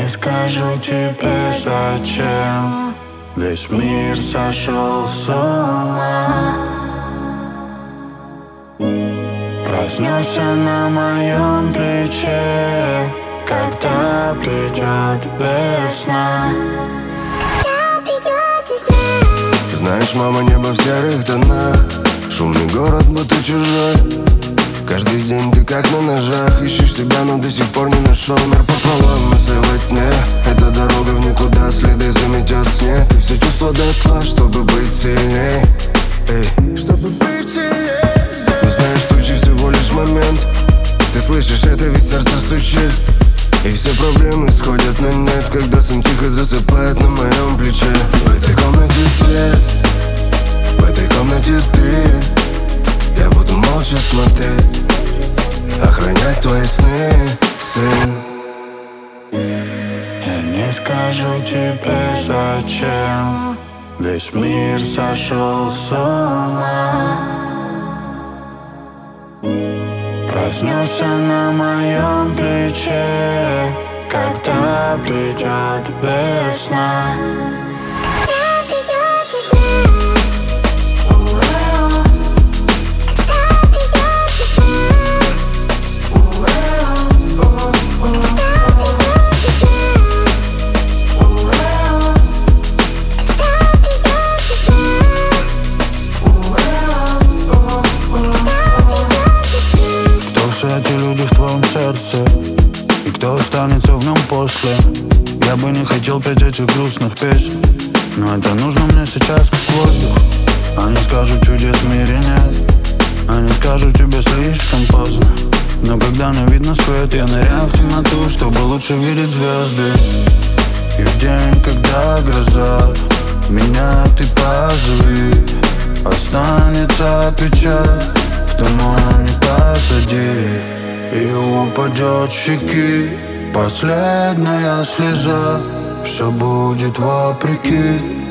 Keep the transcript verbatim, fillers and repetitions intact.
не скажу тебе зачем. Весь мир сошел с ума. Проснешься на моем плече, когда придет весна. Знаешь, мама, небо в серых тонах, шумный город, будто чужой. Каждый день ты как на ножах, ищешь себя, но до сих пор не нашел. Мир пополам, мысли во тьме, эта дорога в никуда, следы заметет снег. И все чувства дотла, чтобы быть сильней. Эй, чтобы быть сильней. Но знаешь, тучи всего лишь момент. Ты слышишь это, ведь сердце стучит. И все проблемы сходят на нет, когда сон тихо засыпает на моем плече. В этой комнате свет, в этой комнате ты. Я буду молча смотреть, охранять твои сны, сын. Я не скажу тебе зачем. Весь мир сошел с ума. Проснешься на моем плече, когда придет весна. Все эти люди в твоем сердце, и кто останется в нем после? Я бы не хотел петь этих грустных песен, но это нужно мне сейчас как воздух. Они скажут, чудес в мире нет, они скажут, тебе слишком поздно. Но когда не видно свет, я ныряю в темноту, чтобы лучше видеть звезды. И в день, когда гроза, меня ты позови. Останется печаль в тумане позади, и упадет с щеки последняя слеза. Все будет вопреки.